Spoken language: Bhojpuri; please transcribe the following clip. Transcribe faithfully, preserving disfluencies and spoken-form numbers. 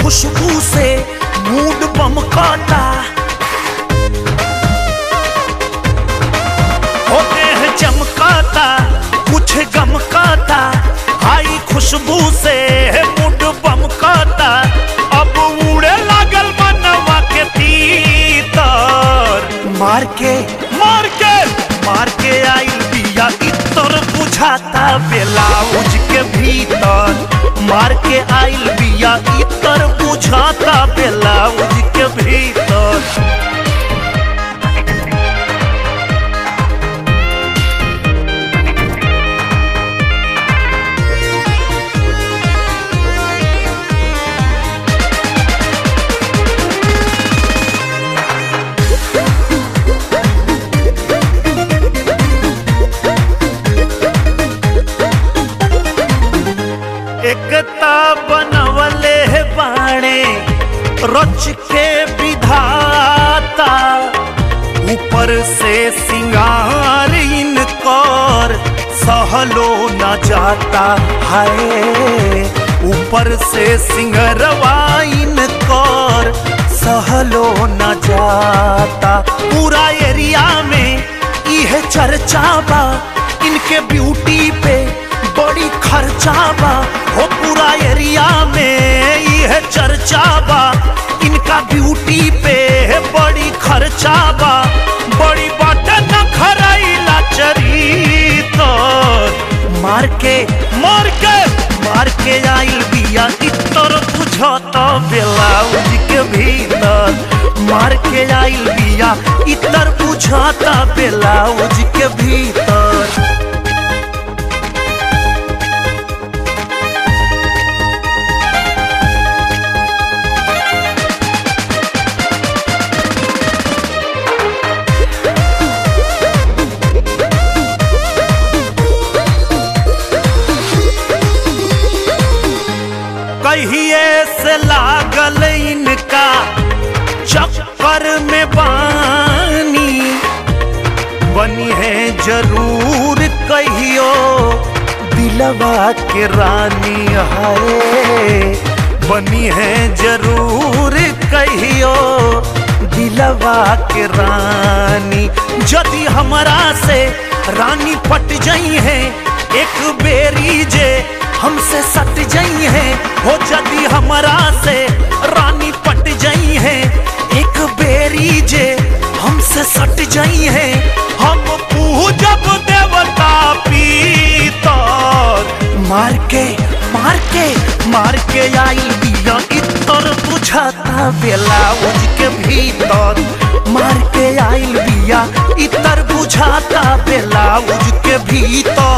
खुशबू से मूड बमकाता, होते हैं चमकाता, कुछ गमकाता, आई खुशबू से मूड बमकाता। अब उड़े लागल मनवा के तीतर, मार के मार के मार के आइल बिया इतर बुझाता ब्लाउज के भीतर, मार के आइल बिया इतर बुझाता ब्लाउज के भीतर। एकता बनवले बाणे रच के विधाता, ऊपर से सिंगार इनकर सहलो न जाता है, ऊपर से सिंगरवा इनकर सहलो न जाता। पूरा एरिया में यह चर्चा बा, इनके ब्यूटी पे बड़ी खर्चा बा, हो पूरा एरिया में यह चर्चा बा, इनका ब्यूटी पे बड़ी खर्चा बा, बड़ी बात न खराइला चरित्र। मार के मार के मार के आइल बिया इतर बुझाता ब्लाउज के भीतर, मार के आइल बिया इतर बुझाता ब्लाउज के भीतर। कहिए से लागल इनका चक्कर में बानी, बनी है जरूर कहियो दिलवा के रानी है, बनी है जरूर कहियो दिलवा के रानी। यदि हमरा से रानी पट जाई है एक बेरी जे हमसे सट जाई है, हो यदि हमरा से रानी पट जाई है एक बेरी जे हमसे सट जाई है, हम पूजब देवता पीतर। मार के मार के मार के आइल बिया इतर बुझाता ब्लाउज के भीतर, मार के आइल बिया इतर बुझाता ब्लाउज के भीतर।